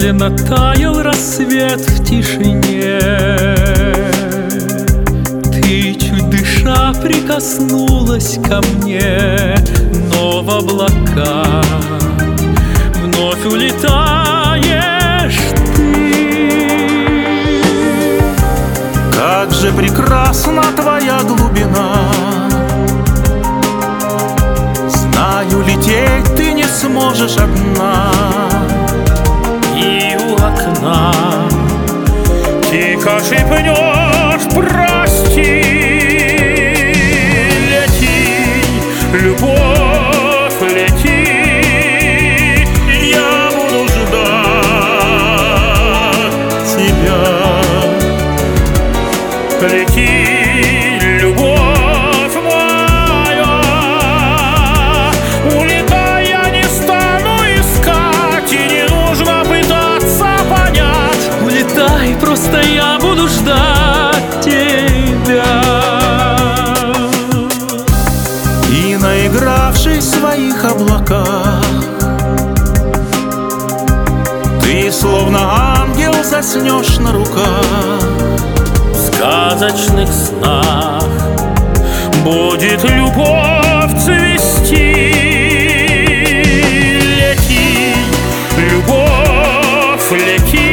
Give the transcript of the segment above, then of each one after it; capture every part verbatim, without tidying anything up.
медленно таял рассвет в тишине. Ты, чуть дыша, прикоснулась ко мне, но в облака вновь улетаешь ты. Как же прекрасна твоя глубина! Знаю, лететь ты не сможешь одна. И у окна тихо шепнешь прости. Лети, любовь, лети, Я буду ждать тебя. лети, любовь моя. Улетай, я не стану искать, и не нужно пытаться понять. Улетай, просто я буду ждать тебя. И наигравшись в своих облаках, ты словно ангел заснешь на руках. В сказочных снах будет любовь цвести. Лети, любовь, лети,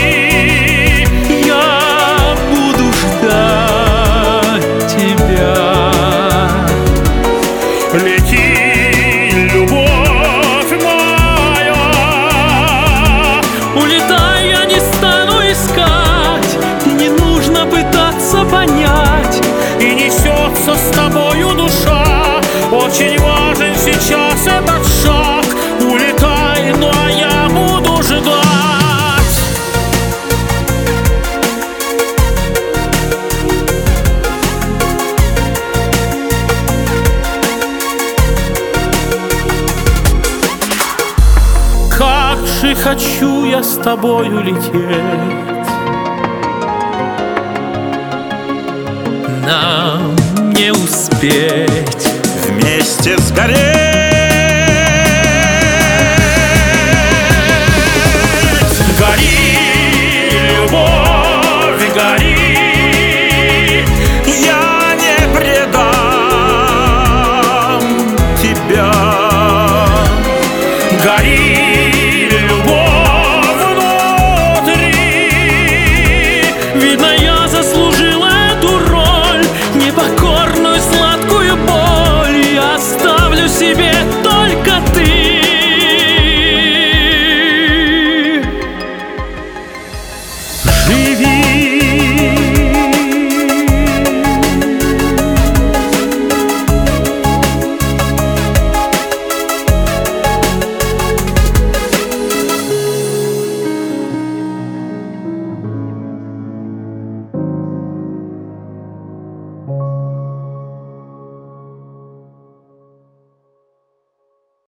я буду ждать тебя. Лети, любовь моя. Улетай, я не стану искать, и не нужно пытаться понять. И несется с тобою душа, очень важен сейчас этот шаг. Улетай, ну а я буду ждать. Как же хочу я с тобою лететь, нам не успеть Вместе сгореть.